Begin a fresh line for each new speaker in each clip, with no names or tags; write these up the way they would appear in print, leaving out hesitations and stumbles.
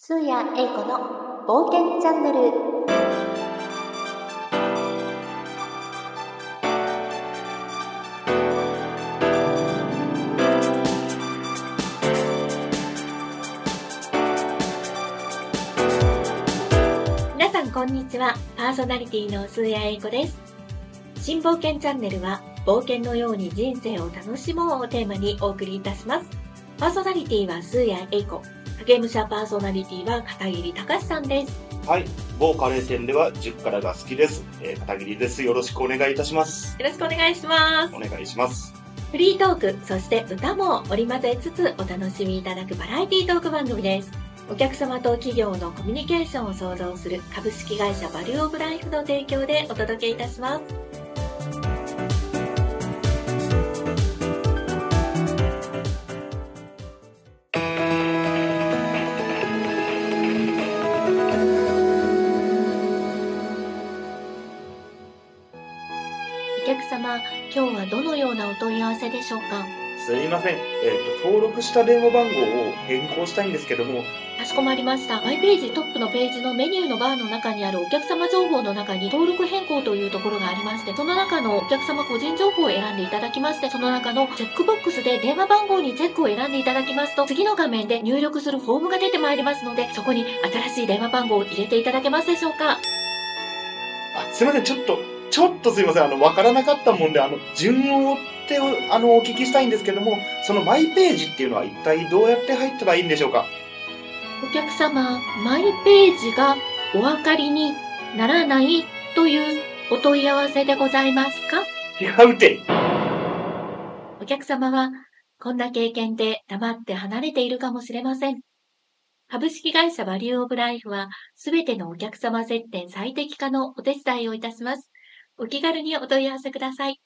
スーヤエイコの冒険チャンネル。皆さんこんにちは。パーソナリティのスーヤエイコです。新冒険チャンネルは冒険のように人生を楽しもうをテーマにお送りいたします。パーソナリティはスーヤエイコ、影武者パーソナリティは片桐隆さんです。
はい、某カレー店では10辛が好きです。片桐です。よろしくお願いいたします。
よろしくお願いします。
お願いします。
フリートーク、そして歌も織り交ぜつつお楽しみいただくバラエティトーク番組です。お客様と企業のコミュニケーションを創造する株式会社バリューオブライフの提供でお届けいたします。お客様、今日はどのようなお問い合わせでしょうか？
すいません。登録した電話番号を変更したいんですけども。
かしこまりました。マイページトップのページのメニューのバーの中にあるお客様情報の中に登録変更というところがありまして、その中のお客様個人情報を選んでいただきまして、その中のチェックボックスで電話番号にチェックを選んでいただきますと、次の画面で入力するフォームが出てまいりますので、そこに新しい電話番号を入れていただけますでしょうか？
すいません。ちょっとすいません。わからなかったもんで、順を追ってお聞きしたいんですけども、そのマイページっていうのは一体どうやって入ったらいいんでしょうか？
お客様、マイページがお分かりにならないというお問い合わせでございますか？
違うて。
お客様はこんな経験で黙って離れているかもしれません。株式会社バリューオブライフはすべてのお客様接点最適化のお手伝いをいたします。お気軽にお問い合わせください。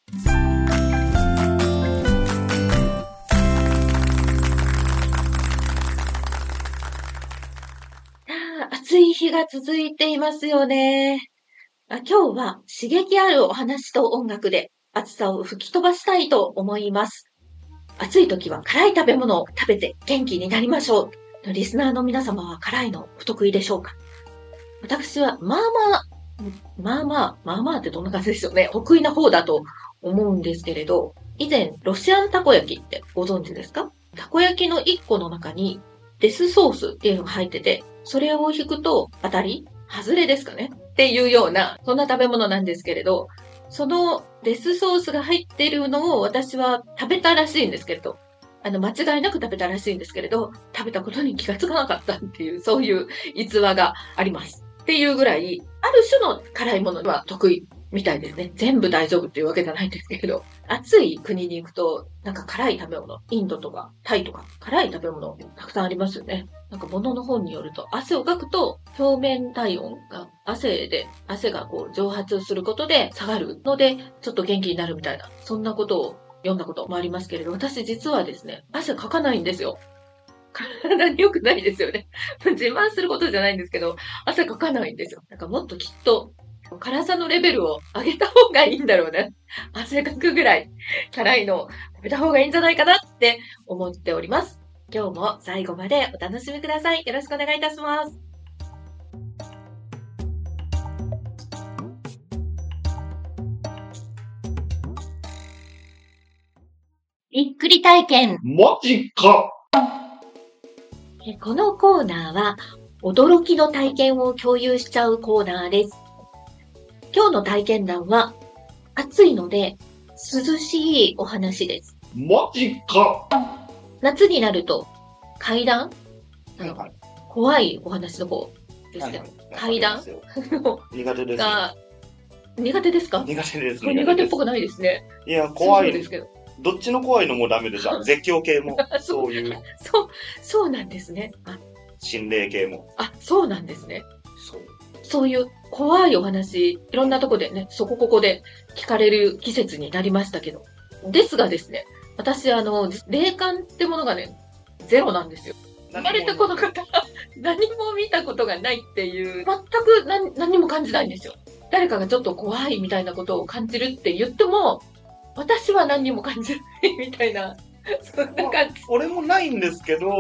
暑い日が続いていますよね。今日は刺激あるお話と音楽で暑さを吹き飛ばしたいと思います。暑い時は辛い食べ物を食べて元気になりましょう。リスナーの皆様は辛いのお得意でしょうか？私はまあまあってどんな感じでしょうね。得意な方だと思うんですけれど、以前ロシアンたこ焼きってご存知ですか？たこ焼きの1個の中にデスソースっていうのが入ってて、それを引くと当たり外れですかねっていうような、そんな食べ物なんですけれど、そのデスソースが入っているのを私は食べたらしいんですけれど、間違いなく食べたらしいんですけれど、食べたことに気がつかなかったっていう、そういう逸話があります。っていうぐらい、ある種の辛いものは得意みたいですね。全部大丈夫っていうわけじゃないんですけれど、暑い国に行くと、なんか辛い食べ物、インドとかタイとか辛い食べ物たくさんありますよね。なんか物の本によると、汗をかくと表面体温が汗がこう蒸発することで下がるので、ちょっと元気になるみたいな、そんなことを読んだこともありますけれど、私実はですね、汗かかないんですよ。体に良くないですよね。自慢することじゃないんですけど、汗かかないんですよ。なんかもっときっと、辛さのレベルを上げた方がいいんだろうね。汗かくぐらい辛いのを食べた方がいいんじゃないかなって思っております。今日も最後までお楽しみください。よろしくお願いいたします。びっくり体験。
マジか。
このコーナーは驚きの体験を共有しちゃうコーナーです。今日の体験談は暑いので涼しいお話です。
マジか。
夏になると怪談、怖いお話の方ですけど、怪談
苦手です。
苦手ですか？
苦手です。
苦手っぽくないですね。
いや、怖い
ですけど。
どっちの怖いのもダメでしょ。絶叫系も。そういう。
そうなんですね。
心霊系も。
そうなんですね。そういう怖いお話、いろんなとこでね、ここで聞かれる季節になりましたけど。ですがですね、私、霊感ってものがね、ゼロなんですよ。生まれたこの方、何も見たことがないっていう、全く何も感じないんですよ。誰かがちょっと怖いみたいなことを感じるって言っても、私は何にも感じないみたいな、そんな感じ。
俺もないんですけど、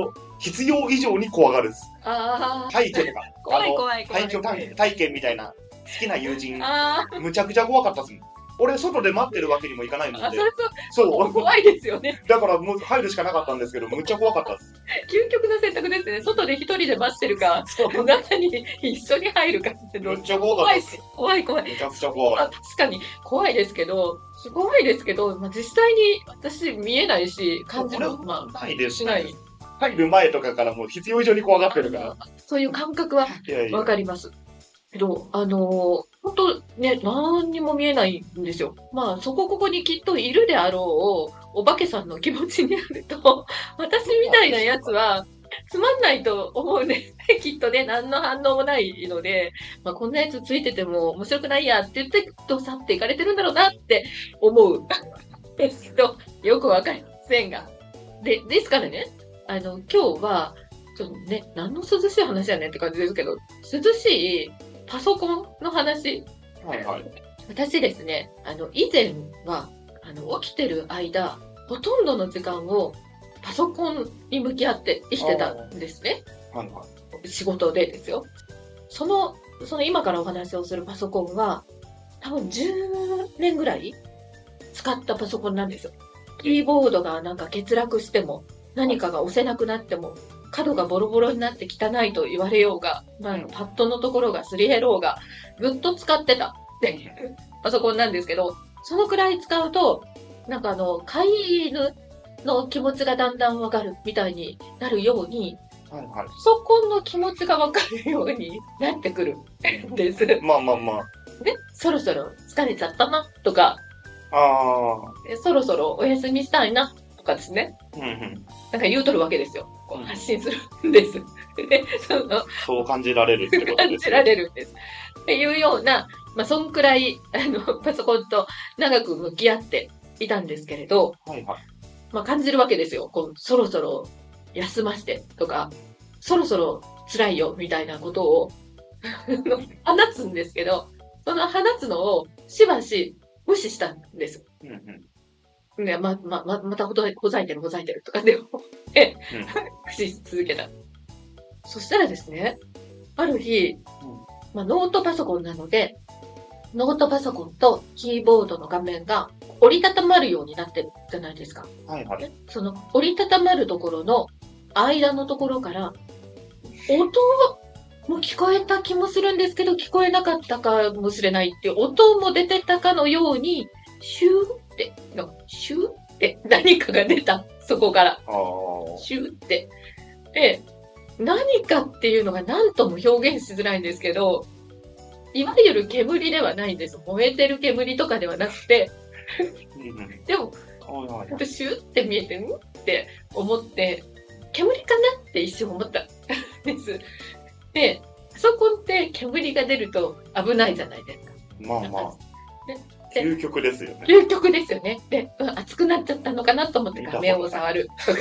必要以上に怖がるです。
ああ、
廃墟とか、
怖い怖い怖い。
廃墟体験みたいな、好きな友人、
あ
むちゃくちゃ怖かったっすもん。俺、外で待ってるわけにもいかないもん
あ、
で。
それ
そう。
怖いですよね。
だからもう入るしかなかったんですけど、むっちゃ怖かったです。
究極の選択ですね。外で一人で待ってるか、中に一緒に入るかって
むっちゃ怖かったです。
怖い。
めちゃくちゃ怖い。
確かに怖いですけど、まあ、実際に私見えないし、感じも、まあ、
ないです
しない。
入る前とかからもう必要以上に怖がってるから。
そういう感覚はい
やいや
わかります。けど、本当ね、何にも見えないんですよ。まあ、そこここにきっといるであろう、お化けさんの気持ちになると、私みたいなやつは、つまんないと思うんです。きっとね、何の反応もないので、まあ、こんなやつついてても面白くないやって言って、と去っていかれてるんだろうなって思う。ですけど、よくわかりませんが。ですからね、今日は、ちょっとね、何の涼しい話やねんって感じですけど、涼しいパソコンの話。
はいはい。
私ですね、以前は、起きてる間、ほとんどの時間をパソコンに向き合って生きてたんですね。
はいは
仕事でですよ。その今からお話をするパソコンは、多分10年ぐらい使ったパソコンなんですよ。キーボードがなんか欠落しても、何かが押せなくなっても、角がボロボロになって汚いと言われようが、まあ、パッドのところがすり減ろうが、ずっと使ってたっていうパソコンなんですけど、そのくらい使うと、なんか飼い犬の気持ちがだんだんわかるみたいになるように、
はいはい。
パソコンの気持ちがわかるようになってくるんです。
まあまあまあ。
で、そろそろ疲れちゃったなとか、そろそろお休みしたいなとかですね。
うんうん。
なんか言うとるわけですよ。こう発信するんです。で、
そう感じられるってこと
感
です
じられるんです。っていうような、まあ、そんくらい、パソコンと長く向き合っていたんですけれど、
はいはい。
まあ、感じるわけですよ。こう、そろそろ休ましてとか、そろそろ辛いよみたいなことを放つんですけど、その放つのをしばし無視したんです。
うんうん。
ね、またほざいてるとかでも、無視し続けた。そしたらですね、ある日、まあ、ノートパソコンなので、ノートパソコンとキーボードの画面が折りたたまるようになってるじゃないですか。
はいはい。
その折りたたまるところの間のところから、音も聞こえた気もするんですけど、聞こえなかったかもしれないっていう音も出てたかのように、シューって何かが出た。そこから。シューって。で、何かっていうのが何とも表現しづらいんですけど、いわゆる煙ではないんです。燃えてる煙とかではなくて、でも、シューって見えてんって思って、煙かなって一瞬思ったんです。で、パソコンって煙が出ると危ないじゃないですか。
まあまあ。究極ですよね。
究極ですよね。で、熱くなっちゃったのかなと思って画面を触るとか、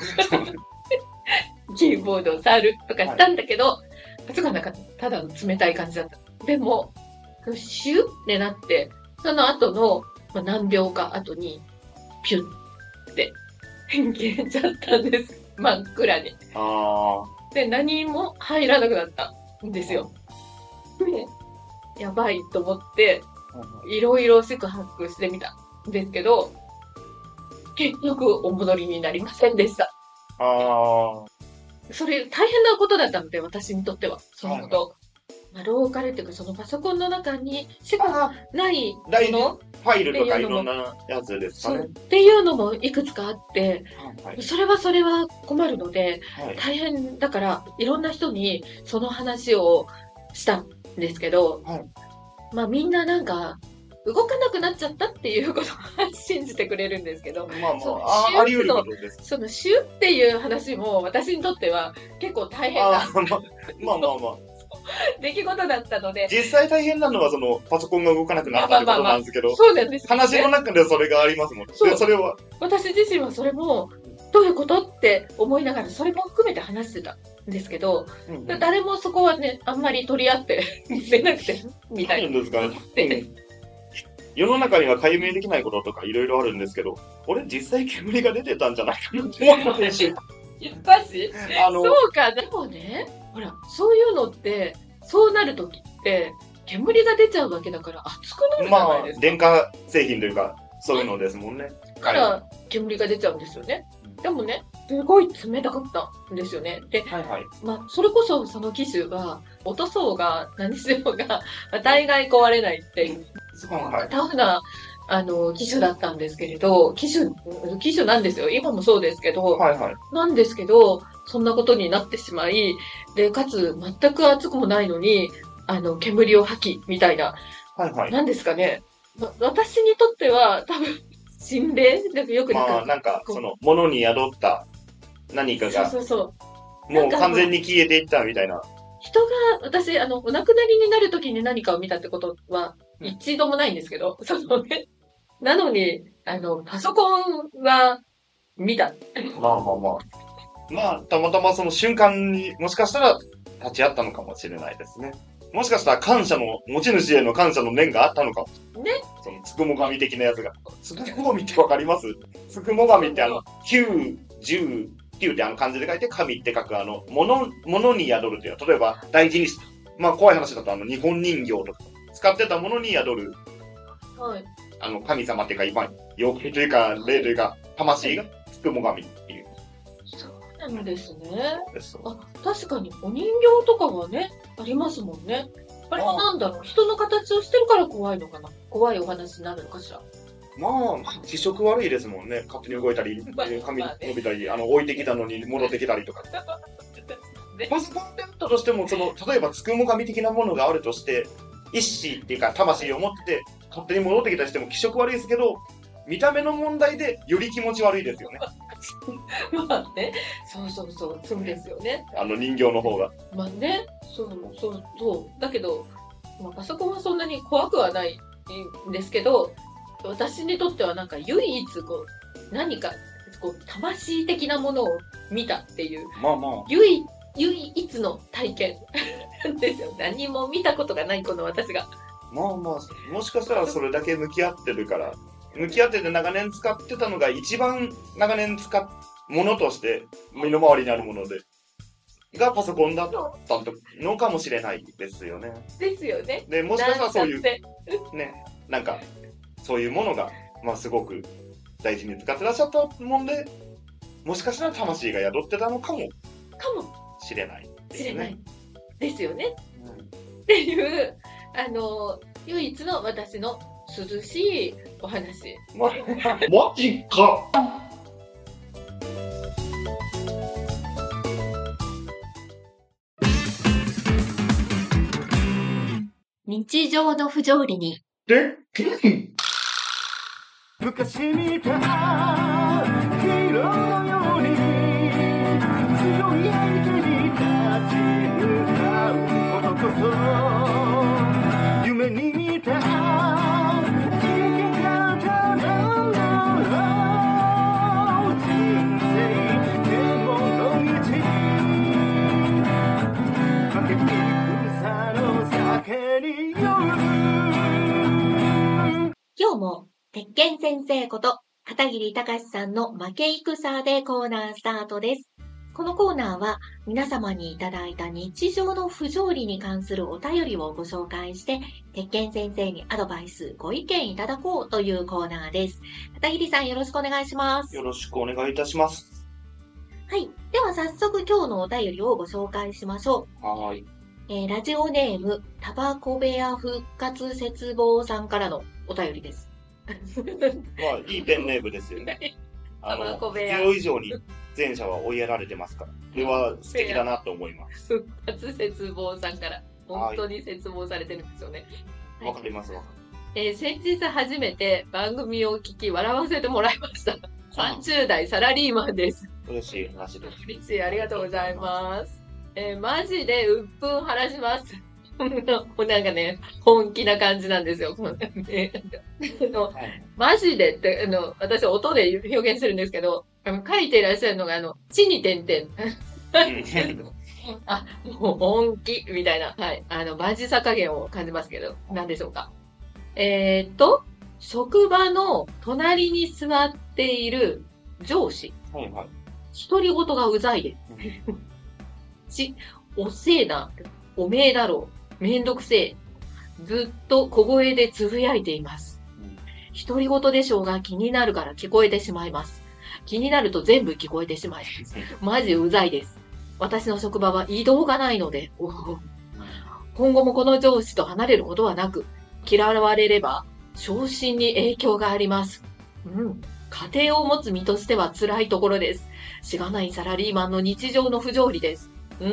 キーボードを触るとかしたんだけど、熱がなかった。ただの冷たい感じだった。でも、シュッってなって、その後の、何秒か後に、ピュッって消えちゃったんです。真っ暗に。で、何も入らなくなったんですよ。で、やばいと思って、いろいろ四苦八苦してみたんですけど、結局お戻りになりませんでした。それ大変なことだったので、私にとっては。そのこと。ローカルっていうか、そのパソコンの中にしかないもの
ファイルとかいろんなやつですかね。
っていうのもいくつかあって、それは困るので、大変だから、いろんな人にその話をしたんですけど、まあみんななんか、動かなくなっちゃったっていうことを信じてくれるんですけど、
あり得ることです。
そのシュっていう話も私にとっては結構大変な出来事だったので。
実際大変なのはそのパソコンが動かなくなったってことなんですけど、
そうなんです、
話の中でそれがありますもん。それは
私自身はそれもどういうことって思いながらそれも含めて話してたんですけど、誰もそこはねあんまり取り合って出なくてみたいな。
世の中には解明できないこととかいろいろあるんですけど、俺実際煙が出てたんじゃないかなって思ったし。
やっぱしそうか。でもね、ほら、そういうのって、そうなるときって、煙が出ちゃうわけだから熱くなるじゃないですか。
電化製品というか、そういうのですもんね。
だから煙が出ちゃうんですよね。でもね、すごい冷たかったんですよね。で、それこそその機種は、落とそうが何しようが、大概壊れないっていう、タフな、機種だったんですけれど、機種なんですよ。今もそうですけど、なんですけど、そんなことになってしまい、で、かつ全く熱くもないのに、煙を吐き、みたいな。なんですかね。私にとっては、多分、心霊でもよく
物に宿った何かが、もう完全に消えていったみたいな。
人が、私、お亡くなりになるときに何かを見たってことは、一度もないんですけど、なのに、パソコンは、見た。
たまたまその瞬間にもしかしたら立ち会ったのかもしれないですね。もしかしたら持ち主への感謝の念があったのかも。
ね。
そのつくも神的なやつが。つくも神ってわかります？つくも神って9、10、9って漢字で書いて神って書く物に宿るという、例えば大事にし、怖い話だと日本人形とか使ってたものに宿る。神様っていうか今、妖怪というか霊というか魂がつくも神っていう。
そうなんですね。確かにお人形とかはね、ありますもんね。あれはなんだろう、人の形をしてるから怖いのかな。怖いお話になるのかしら。
気色悪いですもんね。勝手に動いたり、髪伸びたり、置いてきたのに戻ってきたりとか。パソコンであったとしても、例えばつくも神的なものがあるとして、意志っていうか魂を持って勝手に戻ってきたりしても気色悪いですけど、見た目の問題でより気持ち悪いですよね。
ね。そうですよね。
人形の方が。
そう。だけど、パソコンはそんなに怖くはないんですけど、私にとってはなんか唯一何か魂的なものを見たっていう、唯一の体験ですよ。何も見たことがないこの私が。
もしかしたらそれだけ向き合ってるから、向き合ってて長年使ってたのが一番長年ものとして身の回りにあるもので、がパソコンだったのかもしれないですよね。
ですよね。
で、もしかしたらそういう、なんか、そういうものが、すごく大事に使ってらっしゃったもんで、もしかしたら魂が宿ってたのかもしれないですね。
ですよね。っていう、唯一の私の涼しいお話。
マジか。
日常の不条理に。
昔見たヒーローのように強い相手に立ち向かうことこそ夢に見た人生獣道負け戦の酒に酔う。
今日も鉄拳先生こと片桐隆さんの負け戦でコーナースタートです。このコーナーは皆様にいただいた日常の不条理に関するお便りをご紹介して、鉄拳先生にアドバイス、ご意見いただこうというコーナーです。片桐さん、よろしくお願いします。
よろしくお願いいたします。
はい。では早速今日のお便りをご紹介しましょう。ラジオネーム、タバコ部屋復活絶望さんからのお便りです。
いいペンネームですよね。必要以上に前者は追いやられてますから。これは素敵だなと思います。
復活絶望さんから。本当に絶望されてるんですよね。
わかります。
先日初めて番組を聞き笑わせてもらいました。30代サラリーマンです。
嬉しい話です。
嬉しい、ありがとうございます。マジで鬱憤晴らします。なんかね、本気な感じなんですよ。マジでって、私は音で表現するんですけど、書いていらっしゃるのが、地に点々。もう本気みたいな、はい。バジさ加減を感じますけど、何でしょうか。職場の隣に座っている上司。 独り言がうざいです。おせえな、おめえだろう、めんどくせえ。ずっと小声でつぶやいています。独り言でしょうが気になるから聞こえてしまいます。気になると全部聞こえてしまいます。マジうざいです。私の職場は移動がないので、今後もこの上司と離れることはなく、嫌われれば昇進に影響があります。家庭を持つ身としては辛いところです。しがないサラリーマンの日常の不条理です。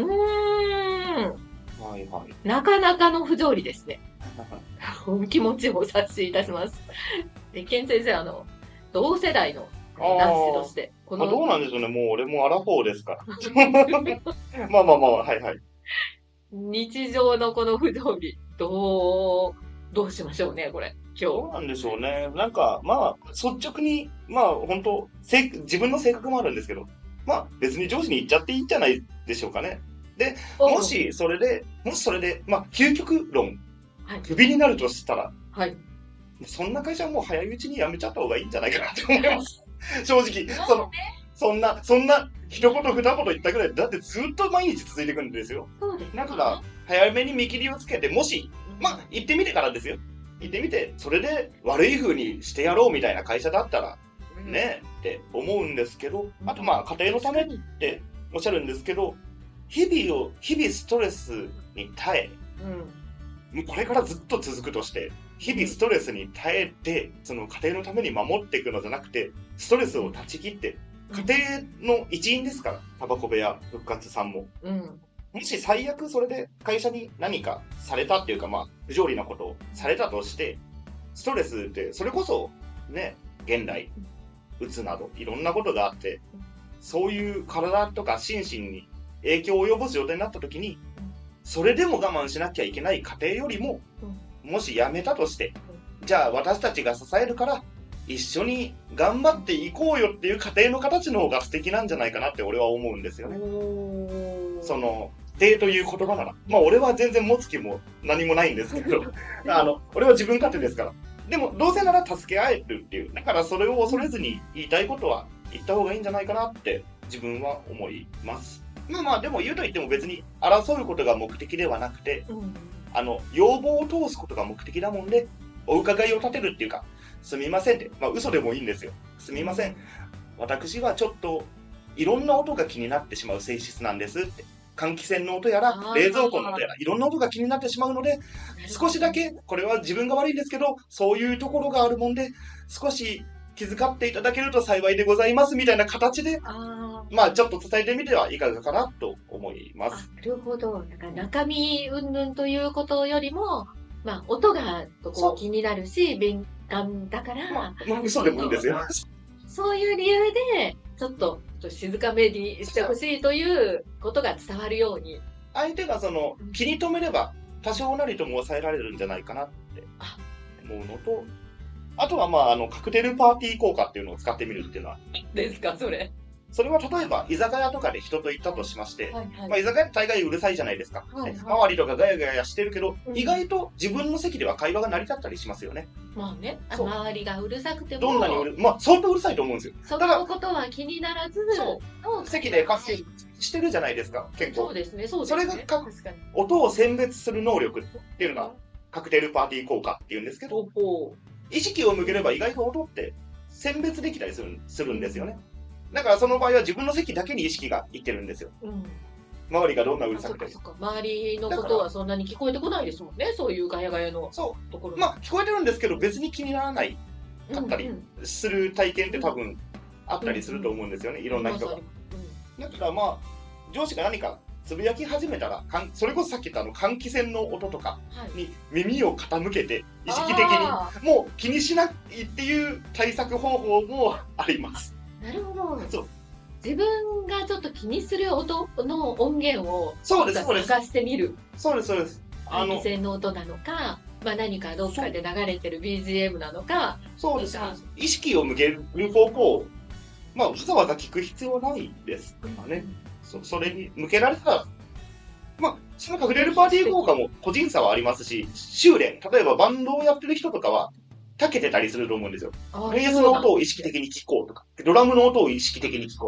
はいはい。
なかなかの不条理ですね。お気持ちをお察しいたします。ケン先生、同世代の男子として。
どうなんでしょうね。もう俺もアラフォーですから。まあ、はいはい。
日常のこの不条理、どうしましょうね、これ。今日。
どうなんでしょうね。なんか、まあ、率直に、まあ、本当自分の性格もあるんですけど、まあ、別に上司に言っちゃっていいんじゃないでしょうかね。で、もしそれで、まあ、究極論、クビになるとしたら、
はい。
そんな会社はもう早いうちに辞めちゃった方がいいんじゃないかなと思います。正直。そんな、一言二言言ったぐらい、だってずっと毎日続いていくんですよ。
そうです、ね。
だから、早めに見切りをつけて、もし、まあ、行ってみてからですよ。行ってみて、それで悪い風にしてやろうみたいな会社だったら、ね、って思うんですけど、あとまあ、家庭のためっておっしゃるんですけど、日々ストレスに耐え、もうこれからずっと続くとして、日々ストレスに耐えて、その家庭のために守っていくのじゃなくて、ストレスを断ち切って、家庭の一員ですから、タバコ部屋、復活さんも。もし最悪それで会社に何かされたっていうか、まあ、不条理なことをされたとして、ストレスってそれこそね、現代、うつなどいろんなことがあって、そういう体とか心身に影響を及ぼす状態になった時に、それでも我慢しなきゃいけない家庭よりも、もし辞めたとして、じゃあ私たちが支えるから一緒に頑張っていこうよっていう家庭の形の方が素敵なんじゃないかなって俺は思うんですよね。その家庭という言葉なら、まあ俺は全然持つ気も何もないんですけど、俺は自分勝手ですから。でもどうせなら助け合えるっていう、だからそれを恐れずに言いたいことは言った方がいいんじゃないかなって自分は思います。まあでも言うと言っても別に争うことが目的ではなくて、要望を通すことが目的だもんで、お伺いを立てるっていうか、すみませんって、まあ嘘でもいいんですよ。すみません。私はちょっといろんな音が気になってしまう性質なんですって。換気扇の音やら冷蔵庫の音やらいろんな音が気になってしまうので、少しだけこれは自分が悪いんですけど、そういうところがあるもんで、少し気遣っていただけると幸いでございますみたいな形で、まあちょっと伝えてみてはいかがかなと思います。
なるほど。だから中身云々ということよりも、まあ音がこう気になるし、敏感だから、
まあ嘘でもいいんですよ。
そういう理由で、ちょっと静かめにしてほしいということが伝わるように。
相手が気に留めれば多少なりとも抑えられるんじゃないかなって思うのと、あとはまあカクテルパーティー効果っていうのを使ってみるっていうのは。
ですか、それ。
それは例えば居酒屋とかで人と行ったとしまして、まあ、居酒屋って大概うるさいじゃないですか。周りとかガヤガヤしてるけど、意外と自分の席では会話が成り立ったりしますよね。
まあね、周りがうるさくても。
どんなにまあ相当うるさいと思うんですよ。
そのことは気にならず、
席で活性してるじゃないですか、結構。
そうですね、そうです
それが音を選別する能力っていうのがカクテルパーティー効果っていうんですけど、意識を向ければ意外と音って選別できたりするんですよね。だからその場合は自分の席だけに意識がいってるんですよ。周りがどんなうるさくて。
周りのことはそんなに聞こえてこないですもんね、そういうガヤガヤのところ。
まあ聞こえてるんですけど別に気にならないかったりする体験って多分あったりすると思うんですよね、いろんな人が。だからまあ上司が何かつぶやき始めたら、それこそさっき言った換気扇の音とかに耳を傾けて意識的にもう気にしないっていう対策方法もあります。
なるほど。自分がちょっと気にする音の音源を探してみる。
そうです、そうです。
換気扇の音なのか、まあ何かどっかで流れてる BGM なのか。
そうです。意識を向ける方向を、まあわざわざ聞く必要はないですからね。それに向けられたら、まあ、そのカクテルパーティー効果も個人差はありますし、修練、例えばバンドをやってる人とかは、長けてたりすると思うんですよ。ベースの音を意識的に聞こうとか、ドラムの音を意識的に聞こう。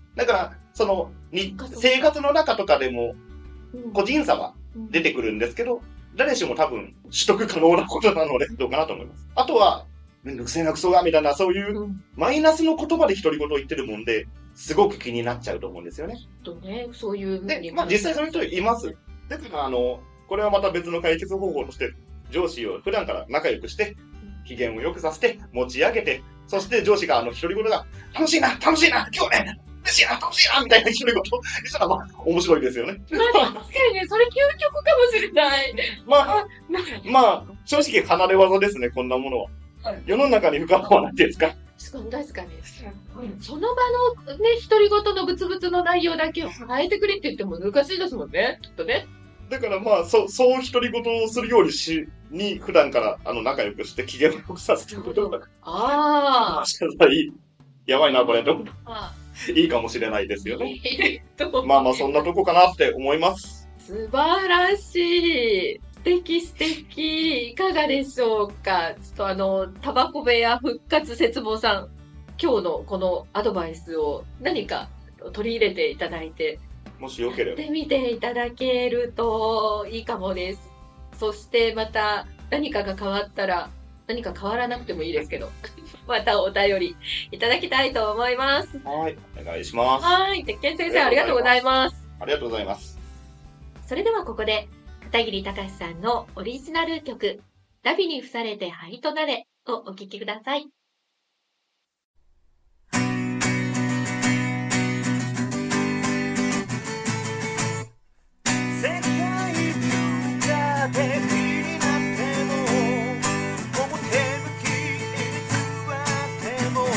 だから、生活の中とかでも、個人差は出てくるんですけど、誰しも多分取得可能なことなので、どうかなと思います。あとは、めんどくせえなクソが、みたいな、そういうマイナスの言葉で独り言を言ってるもんで、すごく気になっちゃうと思うんですよね。
そういう
で、実際そういう人います。だからこれはまた別の解決方法として、上司を普段から仲良くして、機嫌を良くさせて、持ち上げて、そして上司が独り言が、楽しいな、今日ね、嬉しいな、楽しいな、みたいな独り言したら、面白いですよね。
確かにね、それ究極かもしれない。
正直離れ技ですね、こんなものは。世の中に不可能はないですか。
確かに。その場のね、独り言のブツブツの内容だけを変えてくれって言っても難しいですもんね、きっとね。
だからそう独り言をするように普段から仲良くして機嫌を良くさせてることが。やばいな、これと。いいかもしれないですよね。そんなとこかなって思います。
素晴らしい。素敵。いかがでしょうか。ちょっとタバコ部屋復活節望さん、今日のこのアドバイスを何か取り入れていただいて、
もしよければ。
やってみていただけるといいかもです。そしてまた何かが変わったら、何か変わらなくてもいいですけど、またお便りいただきたいと思います。
はい、お願いします。
はい、鉄拳先生ありがとうございます。
ありがとうございます。
それではここで、片桐隆さんのオリジナル曲、ラビに付されて灰となれをお聴きください。
世界中が敵になっても表向き偽っても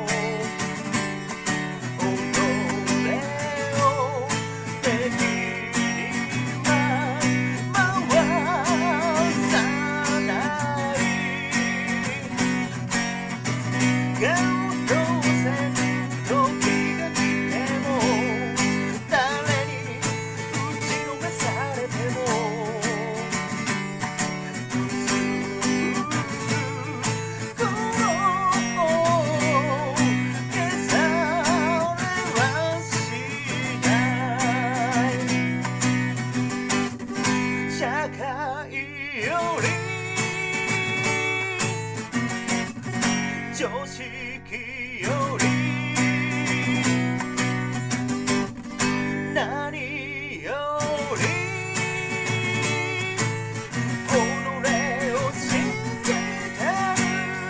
己を敵には回さない顔とせ時が来ても誰に打ちのめされても心を消されはしない社会より常識より何より己を信じてる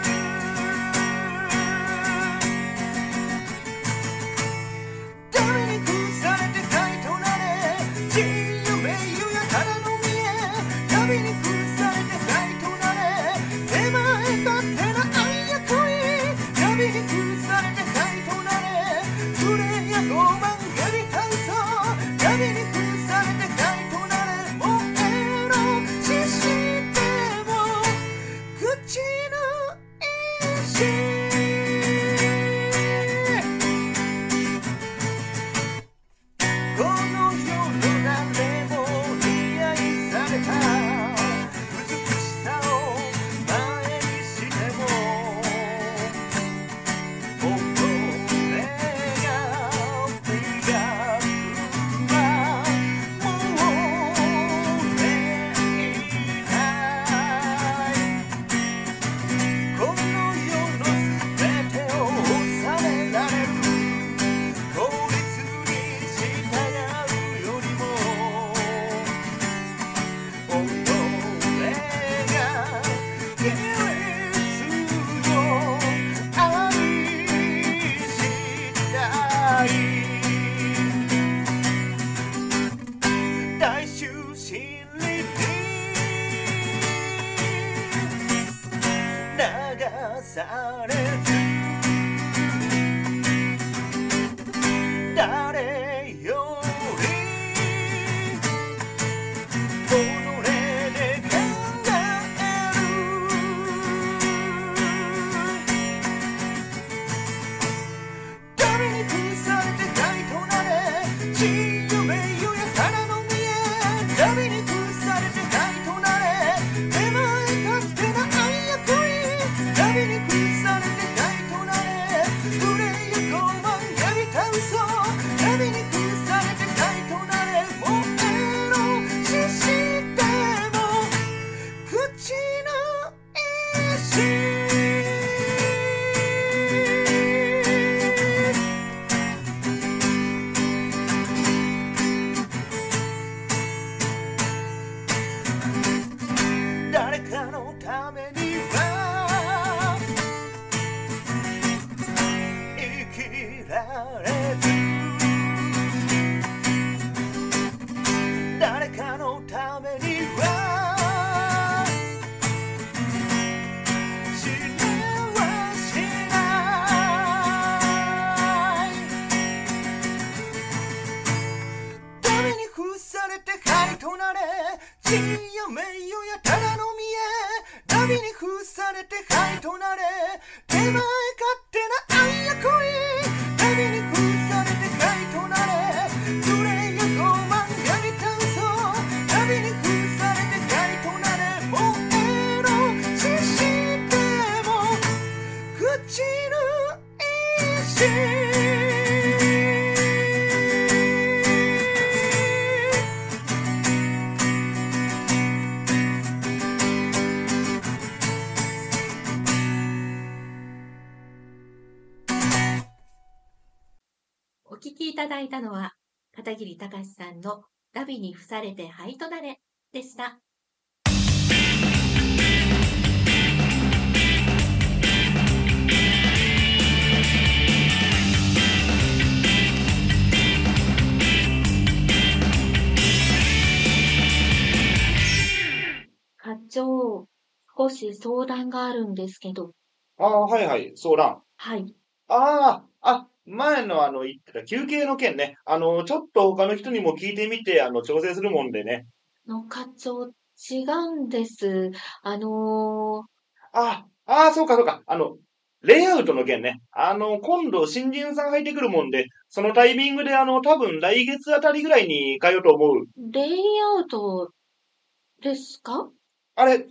誰に屈されて灰となれ自由名誉やただの見え旅に屈されて灰となれ手前勝手な愛や恋旅に屈されて灰となれプレイや傲慢やりたいそう旅に屈されて灰となれ燃えろ死しても口の意志この世の誰もに愛された美しさを前にしても己が磨くはもうできないこの世の全てを収められる法律に従うよりも己が技術を愛したい大衆心理に流されず誰より己で考える誰に屈されて灰となれ自由名誉やただの見え誰に屈されて灰となれ手前勝手な愛や恋誰に屈されて灰地位や名誉やただの見栄波に付されて灰となれ手前勝手な愛や恋旅に付されて灰となれ無礼や傲慢やりた嘘旅に付されて灰となれ燃えろ死しても朽ちぬ石
お聞きいただいたのは、片桐隆さんのダビに付されて灰となれでした。課長、少し相談があるんですけど。
はいはい、相談。
はい。
前の言ってた休憩の件ね。ちょっと他の人にも聞いてみて、調整するもんでね。
課長、違うんです。
そうかそうか。レイアウトの件ね。今度新人さん入ってくるもんで、そのタイミングで多分来月あたりぐらいに変えようと思う。
レイアウトですか？
あれ、違った？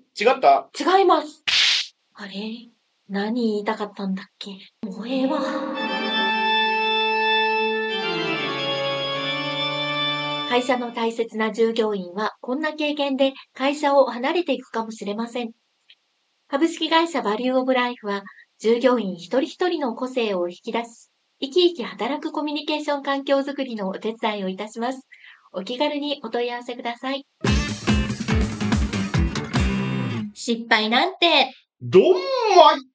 違います。あれ？何言いたかったんだっけ？もうええわ。会社の大切な従業員はこんな経験で会社を離れていくかもしれません。株式会社バリューオブライフは従業員一人一人の個性を引き出し、生き生き働くコミュニケーション環境づくりのお手伝いをいたします。お気軽にお問い合わせください。失敗なんて
どんまい。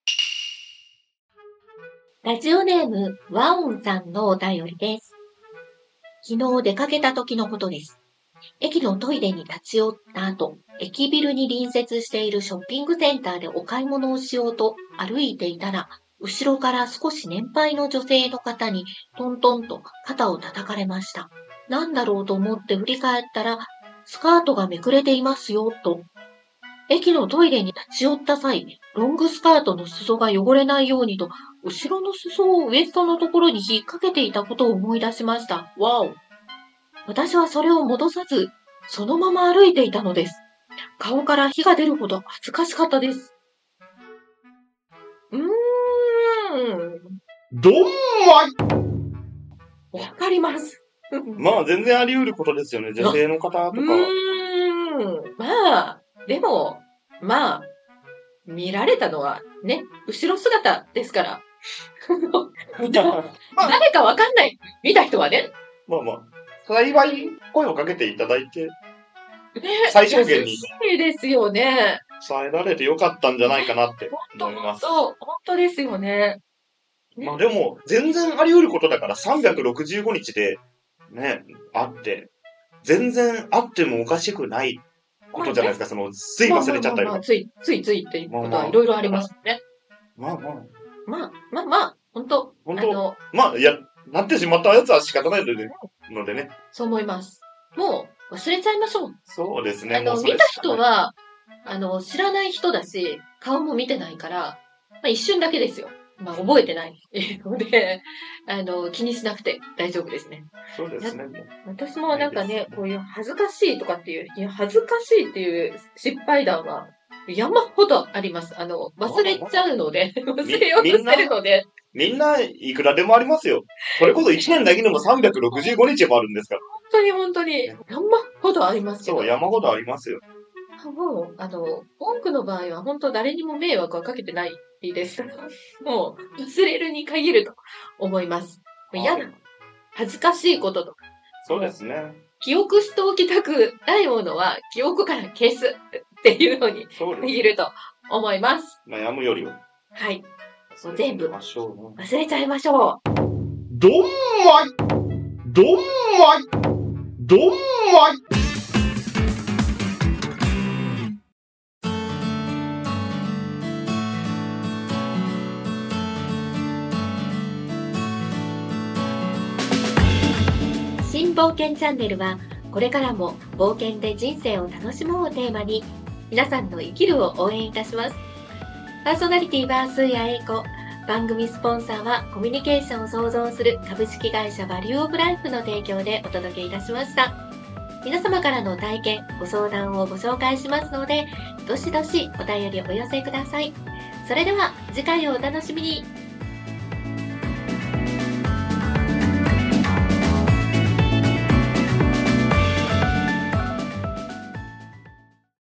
ラジオネームワオンさんのお便りです。昨日出かけた時のことです。駅のトイレに立ち寄った後、駅ビルに隣接しているショッピングセンターでお買い物をしようと歩いていたら、後ろから少し年配の女性の方にトントンと肩を叩かれました。なんだろうと思って振り返ったら、スカートがめくれていますよ、と。駅のトイレに立ち寄った際、ロングスカートの裾が汚れないようにと、後ろの裾をウエストのところに引っ掛けていたことを思い出しました。わお。私はそれを戻さず、そのまま歩いていたのです。顔から火が出るほど恥ずかしかったです。
どんま
い。わかります。
まあ全然あり得ることですよね。女性の方とか。
でも、見られたのはね、後ろ姿ですから。誰かわかんない。見た人はね。
幸い声をかけていただいて、最小限に。
優しいですよね。
伝えられてよかったんじゃないかなって思います。
本当ですよね。
でも、全然あり得ることだから365日で、ね、あって、全然あってもおかしくないことじゃないですか、つい忘れちゃったりとか。
ついっていうことはいろいろありますね。本当。
なってしまったやつは仕方ないのでね。
そう思います。もう忘れちゃいましょう。
そうですね。
見た人は、知らない人だし、顔も見てないから、一瞬だけですよ。覚えてないので、気にしなくて大丈夫ですね。
そうですね。
私もなんかね、こういう恥ずかしいとかっていう、恥ずかしいっていう失敗談は山ほどあります。忘れちゃうので、忘れようとしてるので。
みんないくらでもありますよ。それこそ1年だけでも365日もあるんですから。
本当に、山ほどありますよ。
そう、山ほどありますよ。
もう、多くの場合は本当誰にも迷惑はかけてないですから、もう忘れるに限ると思います。嫌な、恥ずかしいこととか。
そうですね。
記憶しておきたくないものは記憶から消すっていうのに限ると思います。
悩むよりは。
はい。全部忘れちゃいましょう。
どんまいどんまいどんまい。
新冒険チャンネルはこれからも冒険で人生を楽しもうをテーマに、皆さんの生きるを応援いたします。パーソナリティはスーヤエイコ。番組スポンサーはコミュニケーションを創造する株式会社バリューオブライフの提供でお届けいたしました。皆様からの体験、ご相談をご紹介しますので、どしどしお便りお寄せください。それでは次回をお楽しみに。